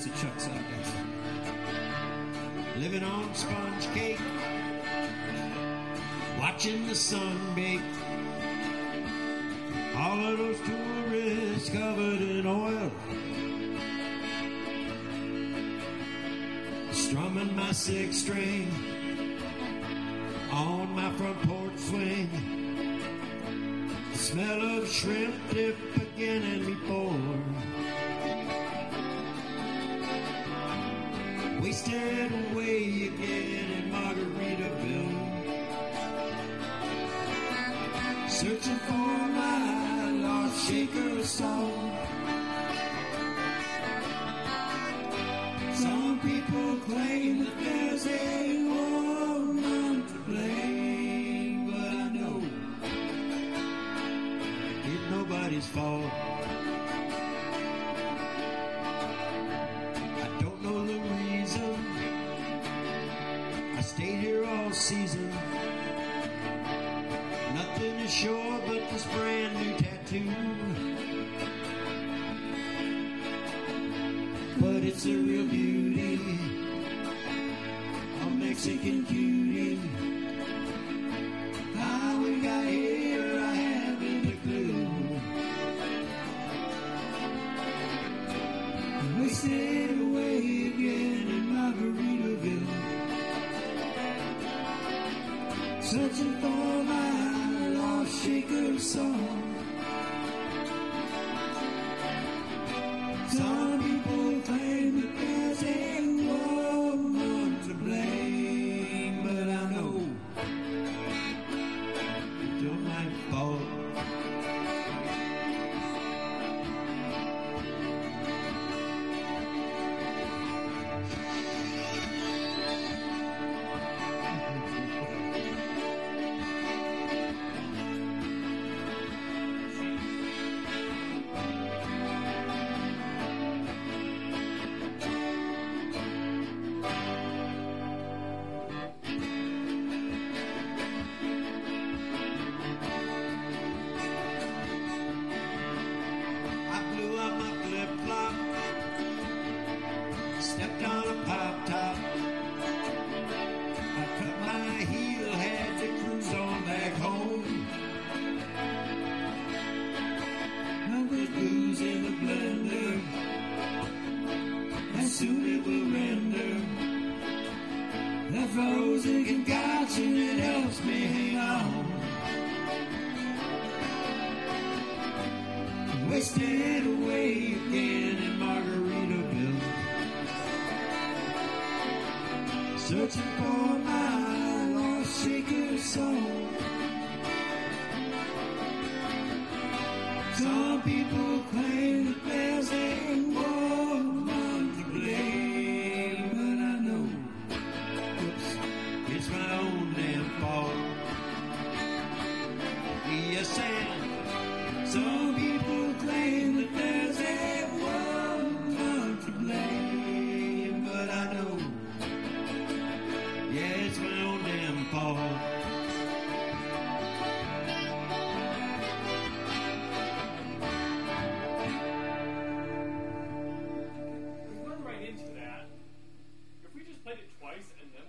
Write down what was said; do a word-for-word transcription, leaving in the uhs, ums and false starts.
Mister Chuck Sargent. Living on sponge cake, watching the sun bake. All of those tourists covered in oil, strumming my six string on my front porch swing. The smell of shrimp dip again and before. Wasted away again in Margaritaville, searching for my lost shaker of song. Some people claim that there's a woman to blame, but I know it's nobody's fault. I don't know the reason I stayed here all season. Nothing is sure but this brand new tattoo, but it's a real beauty, a Mexican cutie. How we got here, I haven't a clue. Wasted away again in Margaritaville, searching for my lost shaker song. Some people claim that there's a woman to blame, but I know it's all my fault. Stepped on a pop top, I cut my heel, had to cruise on back home. I was booze in the blender, and soon it will render. That frozen concoction, it helps me hang on. Wasted away again in Margaritaville, searching for my lost shaker soul. Some people claim that there's a woman to blame, but I know, oops, it's my own damn fault. Yes, and some people claim that there's a woman to blame, but I know, yeah, it's my own damn fault.